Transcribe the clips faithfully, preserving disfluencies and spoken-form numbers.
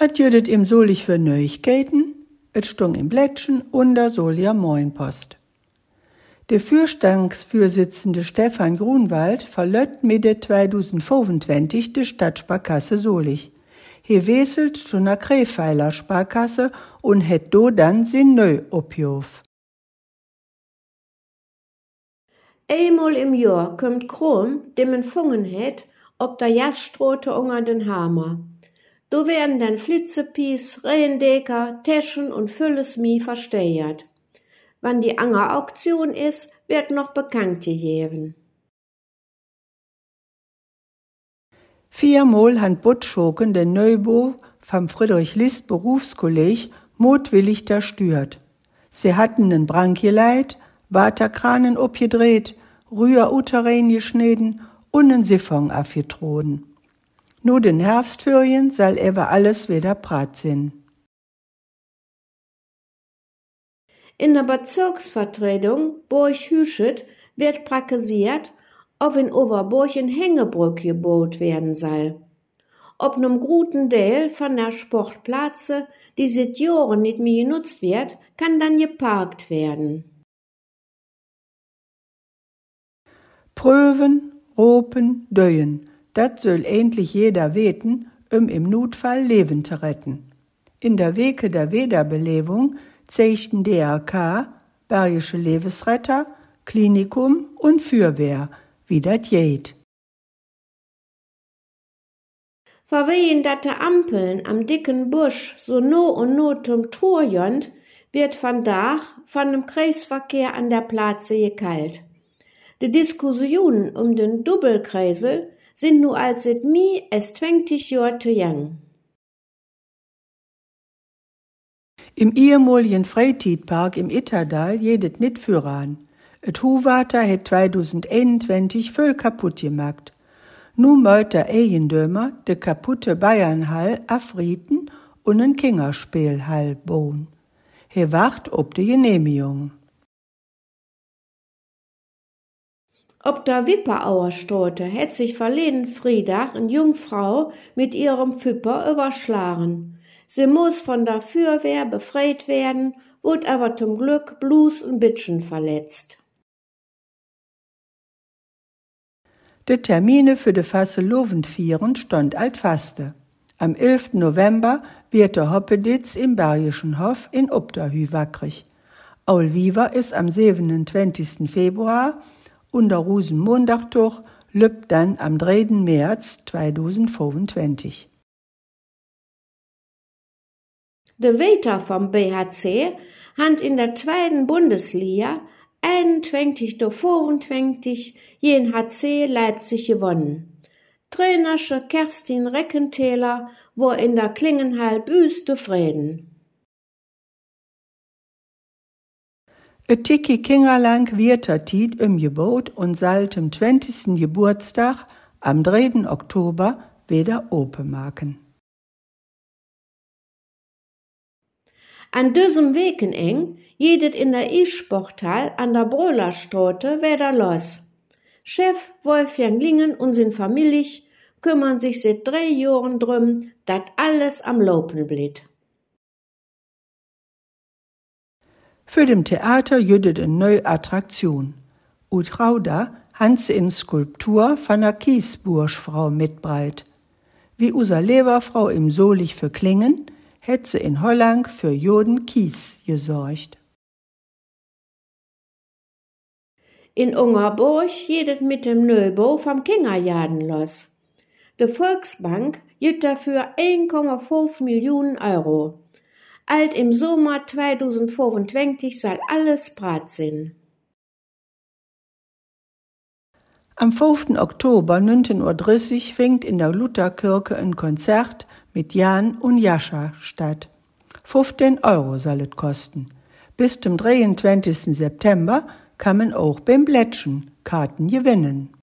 Et jödet im solich für Neuigkeiten, et stung im Blättchen und der Solia Moinpost. Der Fürstandsvorsitzende Stefan Grunwald verlött Mitte zweitausendfünfundzwanzig die Stadtsparkasse Solich. He wechselt zu einer Krefeiler Sparkasse und het do dann sin neu opjof. Einmal im Jahr kommt Krom, dem empfangen het, ob der Jastrote unter den Hammer. Do werden dann Flitzepies, Rehendecker, Täschen und Füllesmie versteuert. Wann die anger Auktion ist, wird noch bekannt gegeben. Viermal han Butschoken den Neubau vom Friedrich-List Berufskolleg motwillig zerstört. Sie hatten den Brand geleit, Waterkranen abgedreht, Rührer-Uterrain geschnitten und einen Siphon abgetroden. Nur den Herbstferien soll ever alles wieder prat sein. In der Bezirksvertretung Burg-Hüschet wird praktiziert, ob in Overburg eine Hängebrücke gebaut werden soll. Ob einem guten Teil von der Sportplatze, die seit Jahren nicht mehr genutzt wird, kann dann geparkt werden. Pröven, Ropen, Döien, das soll endlich jeder weten, um im Notfall Leben zu retten. In der Weke der Wiederbelebung zeigten D R K, Bergische Lebensretter, Klinikum und Fürwehr, wie das geht. Verwehen dat de Ampeln am dicken Busch so no und no zum Tor jönt, wird von Dach von dem Kreisverkehr an der Platze gekalt. Die Diskussionen um den Doppelkreisel sind nu als et mi es zwanzig Jahre zu jung. Im ehemaligen Freizeitpark im Itterdal jedet nit füran. Et Huwater het zweitausendeinundzwanzig voll kaputt gemacht. Nu möcht der Eigentümer de kaputte Bayernhall afrieten und en Kinderspielhall bauen. He wacht ob de Genehmigung. Ob der Wipperauerstraße hätt sich verleden Freitag eine Jungfrau mit ihrem Füpper überschlagen. Sie muss von der Feuerwehr befreit werden, wurde aber zum Glück bloß ein bisschen verletzt. De Termine für de Fasselovenvieren stond alt faste. Am elften November wird der Hoppeditz im Bergischen Hof in Obderhü wackrig. Aul Viva ist am siebenundzwanzigsten Februar und der Rosenmontagtuch lübt dann am dritten März zweitausendfünfundzwanzig. De Weiter vom B H C hat in der zweiten Bundesliga einundzwanzig zu fünfundzwanzig jen H C Leipzig gewonnen. Trainersche Kerstin Reckentäler war in der Klingenhall büs zufrieden. Et Tiki Kingerlang wird der Tiet umgebaut und sollt am zwanzigsten Geburtstag am dritten Oktober wieder open machen. An diesem Wekeneng jedet in der E-Sporthal an der Brüllerstraße wieder los. Chef Wolfgang Lingen und sin Familie kümmern sich seit drei Jahren drum, dat alles am Laufen blieb. Für dem Theater jüdet eine neue Attraktion. Ut Rauda han sie in Skulptur von einer Kiesburschfrau mitbreit. Wie user Leberfrau im Solich für Klingen, hätt sie in Holland für Joden Kies gesorgt. In Ungerburg jedet mit dem Neubau vom Kingerjaden los. Die Volksbank jüt dafür ein Komma fünf Millionen Euro. Alt im Sommer zweitausendfünfundzwanzig soll alles brat sein. Am fünften Oktober neunzehn Uhr dreißig fängt in der Lutherkirche ein Konzert mit Jan und Jascha statt. fünfzehn Euro soll es kosten. Bis zum dreiundzwanzigsten September kann man auch beim Blättchen Karten gewinnen.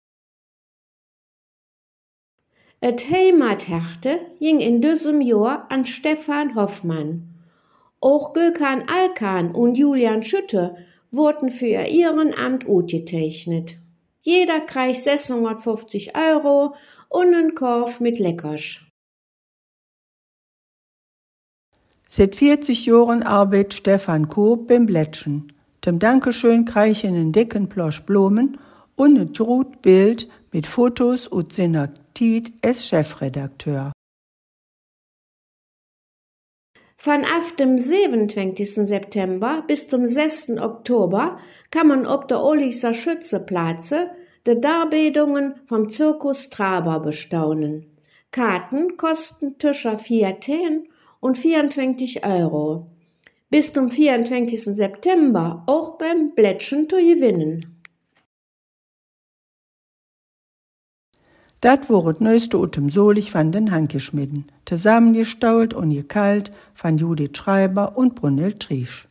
Et Heimathärte ging in diesem Jahr an Stefan Hoffmann. Auch Gökhan Alkan und Julian Schütte wurden für ihr Ehrenamt ausgezeichnet. Jeder kriegt sechshundertfünfzig Euro und einen Korb mit Leckersch. Seit vierzig Jahren arbeitet Stefan Koop beim Blättchen. Dem Dankeschön krieg ich einen dicken Plosch Blumen und ein gut Bild mit Fotos aus seiner Zeit als Chefredakteur. Von ab dem siebenundzwanzigsten September bis zum sechsten Oktober kann man auf der Olisser Schützeplatze die Darbietungen vom Zirkus Traber bestaunen. Karten kosten zwischen vierzehn und vierundzwanzig Euro. Bis zum vierundzwanzigsten September auch beim Blättchen zu gewinnen. Dat war das neueste aus dem Solich von den Hankeschmidden, zusammengestaut und gekalt von Judith Schreiber und Brunhild Triesch.